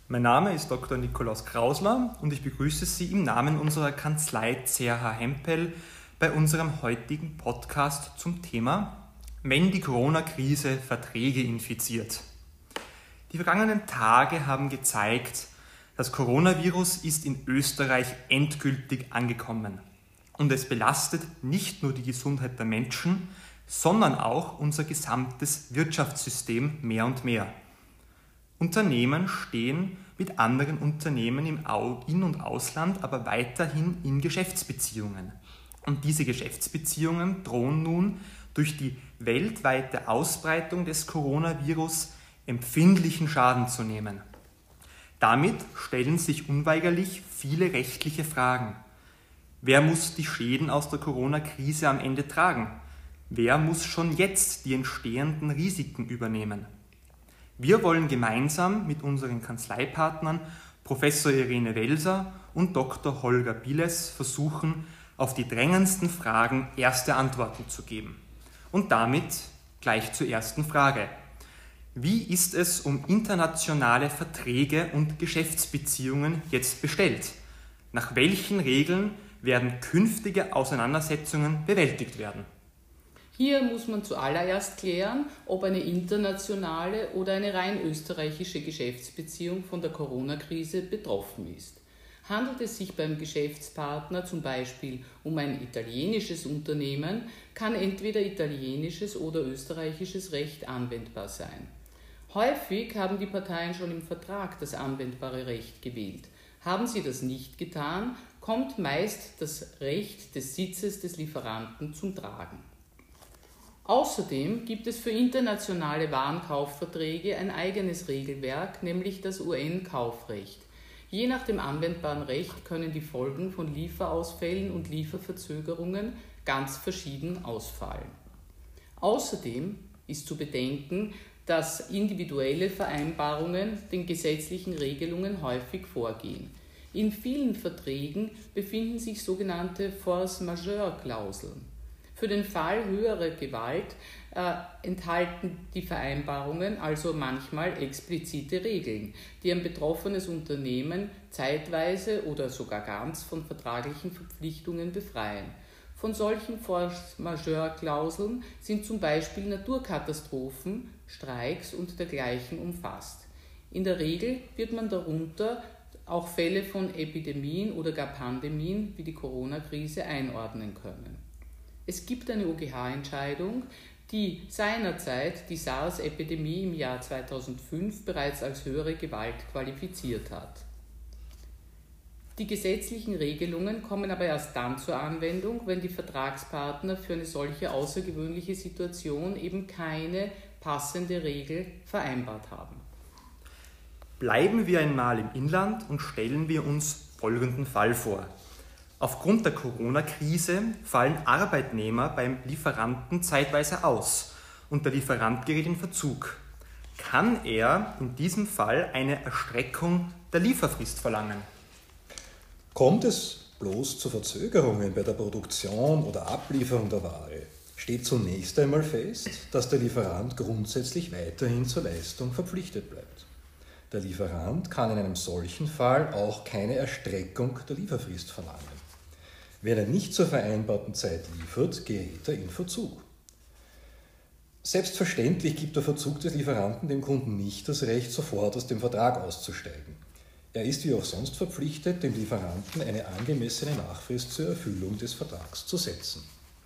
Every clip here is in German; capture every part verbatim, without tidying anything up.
Mein Name ist Doktor Nikolaus Krausler und ich begrüße Sie im Namen unserer Kanzlei C H Hempel bei unserem heutigen Podcast zum Thema Wenn die Corona-Krise Verträge infiziert. Die vergangenen Tage haben gezeigt, das Coronavirus ist in Österreich endgültig angekommen und es belastet nicht nur die Gesundheit der Menschen, sondern auch unser gesamtes Wirtschaftssystem mehr und mehr. Unternehmen stehen mit anderen Unternehmen im In- und Ausland aber weiterhin in Geschäftsbeziehungen. Und diese Geschäftsbeziehungen drohen nun durch die weltweite Ausbreitung des Coronavirus empfindlichen Schaden zu nehmen. Damit stellen sich unweigerlich viele rechtliche Fragen. Wer muss die Schäden aus der Corona-Krise am Ende tragen? Wer muss schon jetzt die entstehenden Risiken übernehmen? Wir wollen gemeinsam mit unseren Kanzleipartnern Professor Irene Welser und Doktor Holger Biles versuchen, auf die drängendsten Fragen erste Antworten zu geben. Und damit gleich zur ersten Frage. Wie ist es um internationale Verträge und Geschäftsbeziehungen jetzt bestellt? Nach welchen Regeln werden künftige Auseinandersetzungen bewältigt werden? Hier muss man zuallererst klären, ob eine internationale oder eine rein österreichische Geschäftsbeziehung von der Corona-Krise betroffen ist. Handelt es sich beim Geschäftspartner zum Beispiel um ein italienisches Unternehmen, kann entweder italienisches oder österreichisches Recht anwendbar sein. Häufig haben die Parteien schon im Vertrag das anwendbare Recht gewählt. Haben sie das nicht getan, kommt meist das Recht des Sitzes des Lieferanten zum Tragen. Außerdem gibt es für internationale Warenkaufverträge ein eigenes Regelwerk, nämlich das U N-Kaufrecht. Je nach dem anwendbaren Recht können die Folgen von Lieferausfällen und Lieferverzögerungen ganz verschieden ausfallen. Außerdem ist zu bedenken, dass individuelle Vereinbarungen den gesetzlichen Regelungen häufig vorgehen. In vielen Verträgen befinden sich sogenannte Force-Majeure-Klauseln. Für den Fall höherer Gewalt äh, enthalten die Vereinbarungen also manchmal explizite Regeln, die ein betroffenes Unternehmen zeitweise oder sogar ganz von vertraglichen Verpflichtungen befreien. Von solchen Force-Majeure-Klauseln sind zum Beispiel Naturkatastrophen, Streiks und dergleichen umfasst. In der Regel wird man darunter auch Fälle von Epidemien oder gar Pandemien wie die Corona-Krise einordnen können. Es gibt eine O G H-Entscheidung, die seinerzeit die SARS-Epidemie im Jahr zweitausendfünf bereits als höhere Gewalt qualifiziert hat. Die gesetzlichen Regelungen kommen aber erst dann zur Anwendung, wenn die Vertragspartner für eine solche außergewöhnliche Situation eben keine passende Regel vereinbart haben. Bleiben wir einmal im Inland und stellen wir uns folgenden Fall vor. Aufgrund der Corona-Krise fallen Arbeitnehmer beim Lieferanten zeitweise aus und der Lieferant gerät in Verzug. Kann er in diesem Fall eine Erstreckung der Lieferfrist verlangen? Kommt es bloß zu Verzögerungen bei der Produktion oder Ablieferung der Ware, steht zunächst einmal fest, dass der Lieferant grundsätzlich weiterhin zur Leistung verpflichtet bleibt. Der Lieferant kann in einem solchen Fall auch keine Erstreckung der Lieferfrist verlangen. Wenn er nicht zur vereinbarten Zeit liefert, gerät er in Verzug. Selbstverständlich gibt der Verzug des Lieferanten dem Kunden nicht das Recht, sofort aus dem Vertrag auszusteigen. Er ist wie auch sonst verpflichtet, dem Lieferanten eine angemessene Nachfrist zur Erfüllung des Vertrags zu setzen.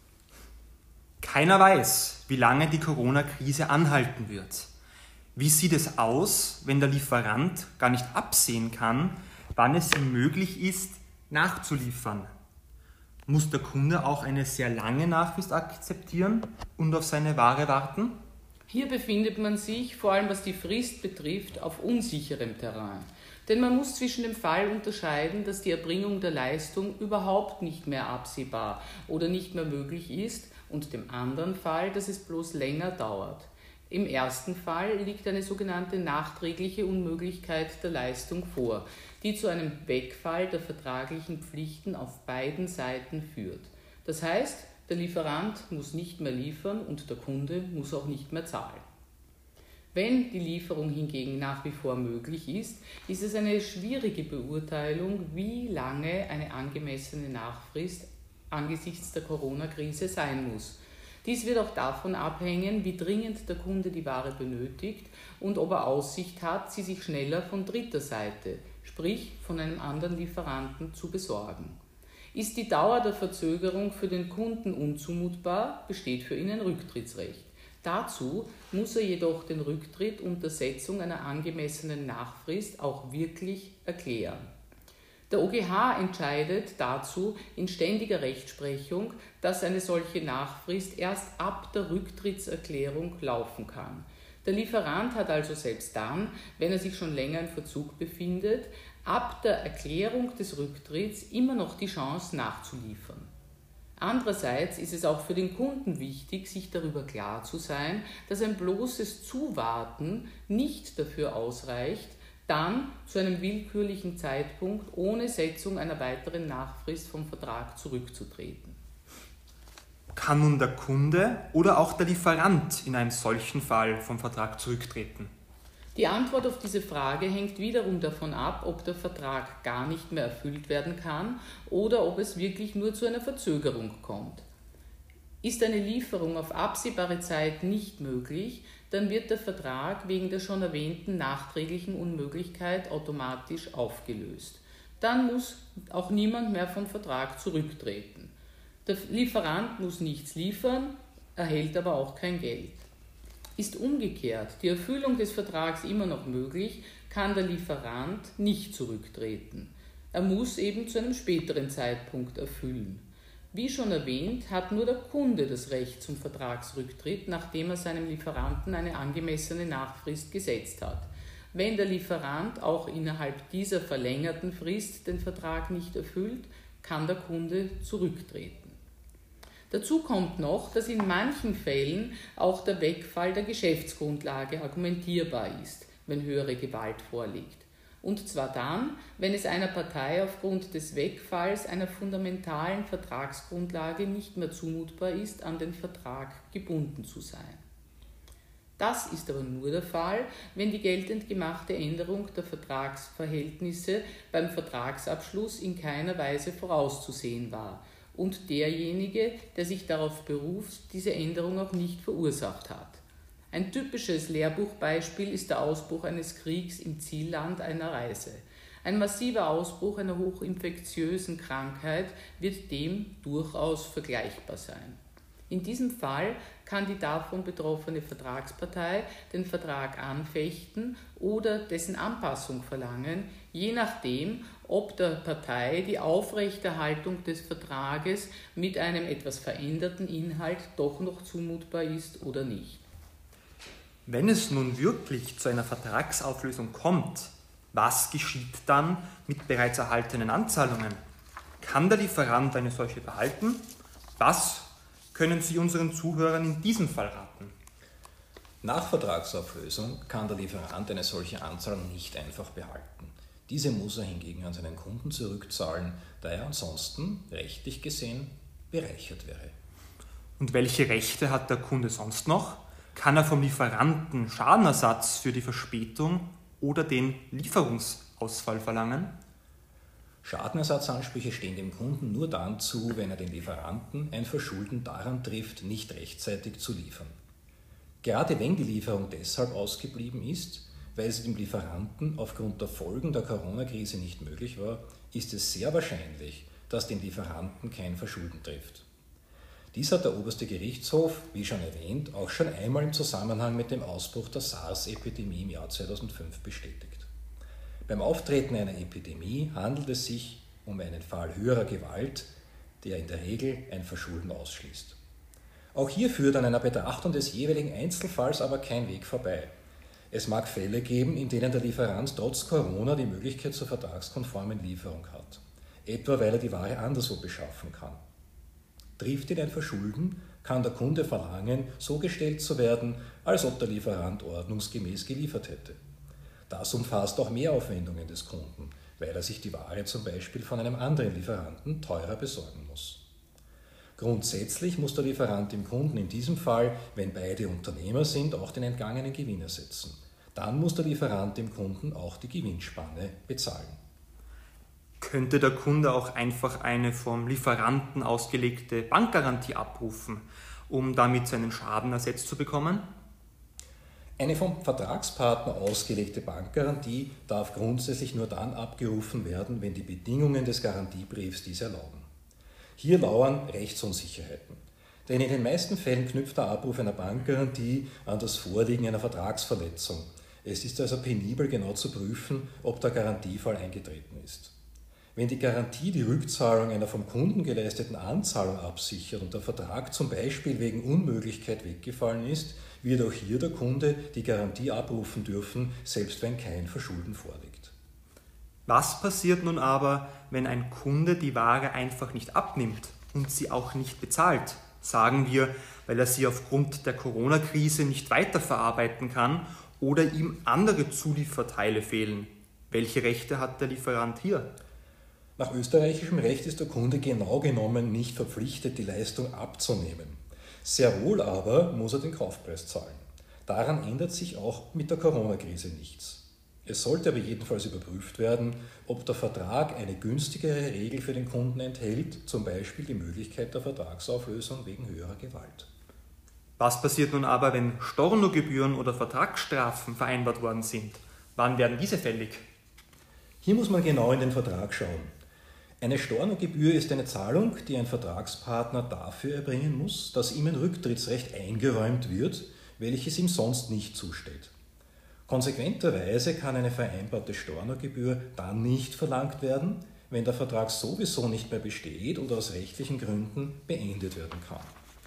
Keiner weiß, wie lange die Corona-Krise anhalten wird. Wie sieht es aus, wenn der Lieferant gar nicht absehen kann, wann es ihm möglich ist, nachzuliefern? Muss der Kunde auch eine sehr lange Nachfrist akzeptieren und auf seine Ware warten? Hier befindet man sich, vor allem was die Frist betrifft, auf unsicherem Terrain. Denn man muss zwischen dem Fall unterscheiden, dass die Erbringung der Leistung überhaupt nicht mehr absehbar oder nicht mehr möglich ist, und dem anderen Fall, dass es bloß länger dauert. Im ersten Fall liegt eine sogenannte nachträgliche Unmöglichkeit der Leistung vor, die zu einem Wegfall der vertraglichen Pflichten auf beiden Seiten führt. Das heißt, der Lieferant muss nicht mehr liefern und der Kunde muss auch nicht mehr zahlen. Wenn die Lieferung hingegen nach wie vor möglich ist, ist es eine schwierige Beurteilung, wie lange eine angemessene Nachfrist angesichts der Corona-Krise sein muss. Dies wird auch davon abhängen, wie dringend der Kunde die Ware benötigt und ob er Aussicht hat, sie sich schneller von dritter Seite, sprich von einem anderen Lieferanten, zu besorgen. Ist die Dauer der Verzögerung für den Kunden unzumutbar, besteht für ihn ein Rücktrittsrecht. Dazu muss er jedoch den Rücktritt unter Setzung einer angemessenen Nachfrist auch wirklich erklären. Der O G H entscheidet dazu in ständiger Rechtsprechung, dass eine solche Nachfrist erst ab der Rücktrittserklärung laufen kann. Der Lieferant hat also selbst dann, wenn er sich schon länger in Verzug befindet, ab der Erklärung des Rücktritts immer noch die Chance nachzuliefern. Andererseits ist es auch für den Kunden wichtig, sich darüber klar zu sein, dass ein bloßes Zuwarten nicht dafür ausreicht, dann zu einem willkürlichen Zeitpunkt ohne Setzung einer weiteren Nachfrist vom Vertrag zurückzutreten. Kann nun der Kunde oder auch der Lieferant in einem solchen Fall vom Vertrag zurücktreten? Die Antwort auf diese Frage hängt wiederum davon ab, ob der Vertrag gar nicht mehr erfüllt werden kann oder ob es wirklich nur zu einer Verzögerung kommt. Ist eine Lieferung auf absehbare Zeit nicht möglich, dann wird der Vertrag wegen der schon erwähnten nachträglichen Unmöglichkeit automatisch aufgelöst. Dann muss auch niemand mehr vom Vertrag zurücktreten. Der Lieferant muss nichts liefern, erhält aber auch kein Geld. Ist umgekehrt die Erfüllung des Vertrags immer noch möglich, kann der Lieferant nicht zurücktreten. Er muss eben zu einem späteren Zeitpunkt erfüllen. Wie schon erwähnt, hat nur der Kunde das Recht zum Vertragsrücktritt, nachdem er seinem Lieferanten eine angemessene Nachfrist gesetzt hat. Wenn der Lieferant auch innerhalb dieser verlängerten Frist den Vertrag nicht erfüllt, kann der Kunde zurücktreten. Dazu kommt noch, dass in manchen Fällen auch der Wegfall der Geschäftsgrundlage argumentierbar ist, wenn höhere Gewalt vorliegt. Und zwar dann, wenn es einer Partei aufgrund des Wegfalls einer fundamentalen Vertragsgrundlage nicht mehr zumutbar ist, an den Vertrag gebunden zu sein. Das ist aber nur der Fall, wenn die geltend gemachte Änderung der Vertragsverhältnisse beim Vertragsabschluss in keiner Weise vorauszusehen war und derjenige, der sich darauf beruft, diese Änderung auch nicht verursacht hat. Ein typisches Lehrbuchbeispiel ist der Ausbruch eines Kriegs im Zielland einer Reise. Ein massiver Ausbruch einer hochinfektiösen Krankheit wird dem durchaus vergleichbar sein. In diesem Fall kann die davon betroffene Vertragspartei den Vertrag anfechten oder dessen Anpassung verlangen, je nachdem, ob der Partei die Aufrechterhaltung des Vertrages mit einem etwas veränderten Inhalt doch noch zumutbar ist oder nicht. Wenn es nun wirklich zu einer Vertragsauflösung kommt, was geschieht dann mit bereits erhaltenen Anzahlungen? Kann der Lieferant eine solche behalten? Was können Sie unseren Zuhörern in diesem Fall raten? Nach Vertragsauflösung kann der Lieferant eine solche Anzahlung nicht einfach behalten. Diese muss er hingegen an seinen Kunden zurückzahlen, da er ansonsten, rechtlich gesehen, bereichert wäre. Und welche Rechte hat der Kunde sonst noch? Kann er vom Lieferanten Schadenersatz für die Verspätung oder den Lieferungsausfall verlangen? Schadenersatzansprüche stehen dem Kunden nur dann zu, wenn er den Lieferanten ein Verschulden daran trifft, nicht rechtzeitig zu liefern. Gerade wenn die Lieferung deshalb ausgeblieben ist, weil sie dem Lieferanten aufgrund der Folgen der Corona-Krise nicht möglich war, ist es sehr wahrscheinlich, dass den Lieferanten kein Verschulden trifft. Dies hat der Oberste Gerichtshof, wie schon erwähnt, auch schon einmal im Zusammenhang mit dem Ausbruch der SARS-Epidemie im Jahr zweitausendfünf bestätigt. Beim Auftreten einer Epidemie handelt es sich um einen Fall höherer Gewalt, der in der Regel ein Verschulden ausschließt. Auch hier führt an einer Betrachtung des jeweiligen Einzelfalls aber kein Weg vorbei. Es mag Fälle geben, in denen der Lieferant trotz Corona die Möglichkeit zur vertragskonformen Lieferung hat, etwa weil er die Ware anderswo beschaffen kann. Trifft ihn ein Verschulden, kann der Kunde verlangen, so gestellt zu werden, als ob der Lieferant ordnungsgemäß geliefert hätte. Das umfasst auch Mehraufwendungen des Kunden, weil er sich die Ware zum Beispiel von einem anderen Lieferanten teurer besorgen muss. Grundsätzlich muss der Lieferant dem Kunden in diesem Fall, wenn beide Unternehmer sind, auch den entgangenen Gewinn ersetzen. Dann muss der Lieferant dem Kunden auch die Gewinnspanne bezahlen. Könnte der Kunde auch einfach eine vom Lieferanten ausgelegte Bankgarantie abrufen, um damit seinen Schaden ersetzt zu bekommen? Eine vom Vertragspartner ausgelegte Bankgarantie darf grundsätzlich nur dann abgerufen werden, wenn die Bedingungen des Garantiebriefs dies erlauben. Hier lauern Rechtsunsicherheiten, denn in den meisten Fällen knüpft der Abruf einer Bankgarantie an das Vorliegen einer Vertragsverletzung. Es ist also penibel genau zu prüfen, ob der Garantiefall eingetreten ist. Wenn die Garantie die Rückzahlung einer vom Kunden geleisteten Anzahlung absichert und der Vertrag zum Beispiel wegen Unmöglichkeit weggefallen ist, wird auch hier der Kunde die Garantie abrufen dürfen, selbst wenn kein Verschulden vorliegt. Was passiert nun aber, wenn ein Kunde die Ware einfach nicht abnimmt und sie auch nicht bezahlt? Sagen wir, weil er sie aufgrund der Corona-Krise nicht weiterverarbeiten kann oder ihm andere Zulieferteile fehlen. Welche Rechte hat der Lieferant hier? Nach österreichischem Recht ist der Kunde genau genommen nicht verpflichtet, die Leistung abzunehmen. Sehr wohl aber muss er den Kaufpreis zahlen. Daran ändert sich auch mit der Corona-Krise nichts. Es sollte aber jedenfalls überprüft werden, ob der Vertrag eine günstigere Regel für den Kunden enthält, zum Beispiel die Möglichkeit der Vertragsauflösung wegen höherer Gewalt. Was passiert nun aber, wenn Stornogebühren oder Vertragsstrafen vereinbart worden sind? Wann werden diese fällig? Hier muss man genau in den Vertrag schauen. Eine Stornogebühr ist eine Zahlung, die ein Vertragspartner dafür erbringen muss, dass ihm ein Rücktrittsrecht eingeräumt wird, welches ihm sonst nicht zusteht. Konsequenterweise kann eine vereinbarte Stornogebühr dann nicht verlangt werden, wenn der Vertrag sowieso nicht mehr besteht oder aus rechtlichen Gründen beendet werden kann.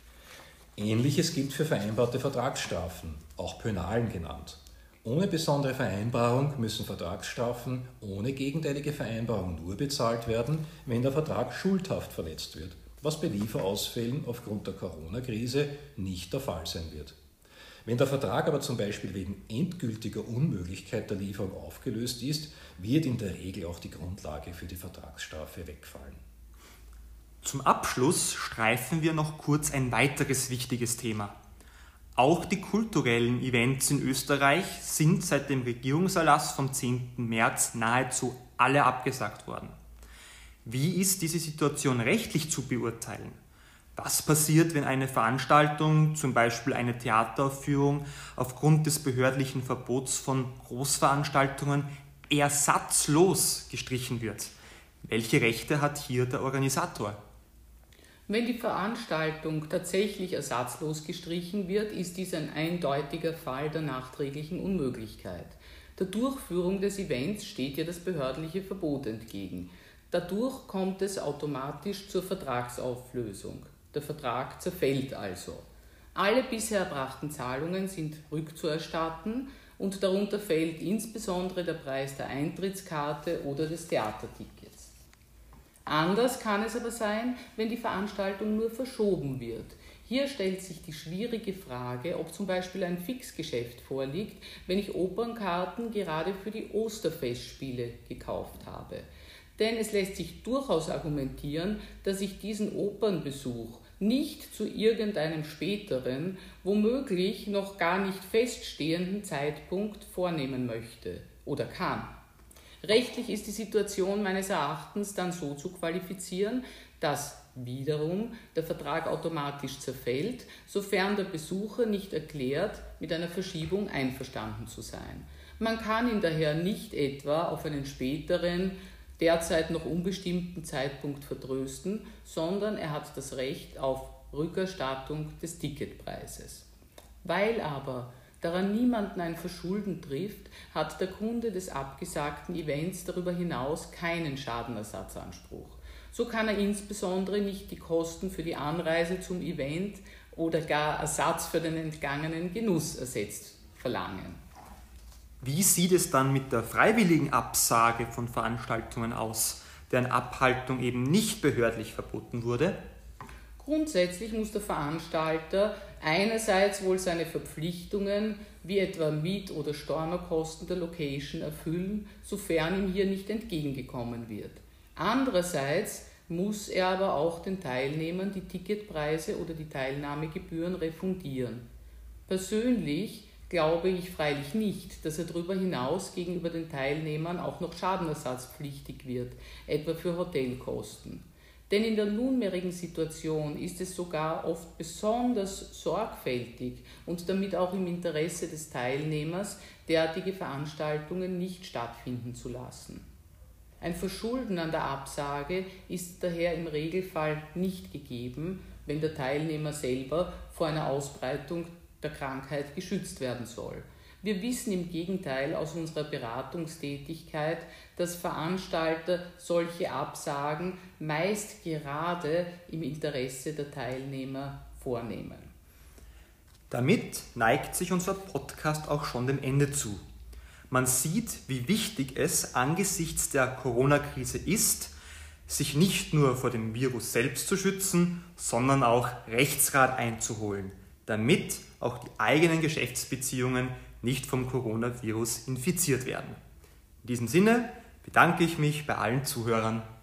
Ähnliches gilt für vereinbarte Vertragsstrafen, auch Pönalen genannt. Ohne besondere Vereinbarung müssen Vertragsstrafen ohne gegenteilige Vereinbarung nur bezahlt werden, wenn der Vertrag schuldhaft verletzt wird, was bei Lieferausfällen aufgrund der Corona-Krise nicht der Fall sein wird. Wenn der Vertrag aber zum Beispiel wegen endgültiger Unmöglichkeit der Lieferung aufgelöst ist, wird in der Regel auch die Grundlage für die Vertragsstrafe wegfallen. Zum Abschluss streifen wir noch kurz ein weiteres wichtiges Thema. Auch die kulturellen Events in Österreich sind seit dem Regierungserlass vom zehnten März nahezu alle abgesagt worden. Wie ist diese Situation rechtlich zu beurteilen? Was passiert, wenn eine Veranstaltung, zum Beispiel eine Theateraufführung, aufgrund des behördlichen Verbots von Großveranstaltungen ersatzlos gestrichen wird? Welche Rechte hat hier der Organisator? Wenn die Veranstaltung tatsächlich ersatzlos gestrichen wird, ist dies ein eindeutiger Fall der nachträglichen Unmöglichkeit. Der Durchführung des Events steht ja das behördliche Verbot entgegen. Dadurch kommt es automatisch zur Vertragsauflösung. Der Vertrag zerfällt also. Alle bisher erbrachten Zahlungen sind rückzuerstatten und darunter fällt insbesondere der Preis der Eintrittskarte oder des Theatertickets. Anders kann es aber sein, wenn die Veranstaltung nur verschoben wird. Hier stellt sich die schwierige Frage, ob zum Beispiel ein Fixgeschäft vorliegt, wenn ich Opernkarten gerade für die Osterfestspiele gekauft habe. Denn es lässt sich durchaus argumentieren, dass ich diesen Opernbesuch nicht zu irgendeinem späteren, womöglich noch gar nicht feststehenden Zeitpunkt vornehmen möchte oder kann. Rechtlich ist die Situation meines Erachtens dann so zu qualifizieren, dass wiederum der Vertrag automatisch zerfällt, sofern der Besucher nicht erklärt, mit einer Verschiebung einverstanden zu sein. Man kann ihn daher nicht etwa auf einen späteren, derzeit noch unbestimmten Zeitpunkt vertrösten, sondern er hat das Recht auf Rückerstattung des Ticketpreises. Weil aber daran niemanden ein Verschulden trifft, hat der Kunde des abgesagten Events darüber hinaus keinen Schadenersatzanspruch. So kann er insbesondere nicht die Kosten für die Anreise zum Event oder gar Ersatz für den entgangenen Genuss ersetzt verlangen. Wie sieht es dann mit der freiwilligen Absage von Veranstaltungen aus, deren Abhaltung eben nicht behördlich verboten wurde? Grundsätzlich muss der Veranstalter einerseits wohl seine Verpflichtungen, wie etwa Miet- oder Stornokosten der Location, erfüllen, sofern ihm hier nicht entgegengekommen wird. Andererseits muss er aber auch den Teilnehmern die Ticketpreise oder die Teilnahmegebühren refundieren. Persönlich glaube ich freilich nicht, dass er darüber hinaus gegenüber den Teilnehmern auch noch schadenersatzpflichtig wird, etwa für Hotelkosten. Denn in der nunmehrigen Situation ist es sogar oft besonders sorgfältig und damit auch im Interesse des Teilnehmers, derartige Veranstaltungen nicht stattfinden zu lassen. Ein Verschulden an der Absage ist daher im Regelfall nicht gegeben, wenn der Teilnehmer selber vor einer Ausbreitung der Krankheit geschützt werden soll. Wir wissen im Gegenteil aus unserer Beratungstätigkeit, dass Veranstalter solche Absagen meist gerade im Interesse der Teilnehmer vornehmen. Damit neigt sich unser Podcast auch schon dem Ende zu. Man sieht, wie wichtig es angesichts der Corona-Krise ist, sich nicht nur vor dem Virus selbst zu schützen, sondern auch Rechtsrat einzuholen, damit auch die eigenen Geschäftsbeziehungen nicht vom Coronavirus infiziert werden. In diesem Sinne bedanke ich mich bei allen Zuhörern.